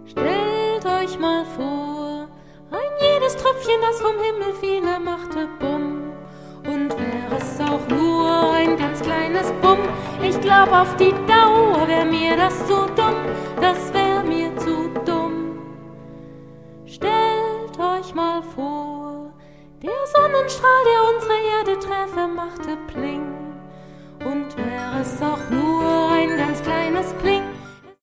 Stellt euch mal vor, ein jedes Tröpfchen, das vom Himmel fiele, machte Bumm. Und wäre es auch nur ein ganz kleines Bumm, ich glaub auf die Dauer wär mir das zu dumm, das wär mir zu dumm. Stellt euch mal vor, der Sonnenstrahl, der unsere Erde treffe, machte Pling. Und wäre es auch nur ein ganz kleines Pling,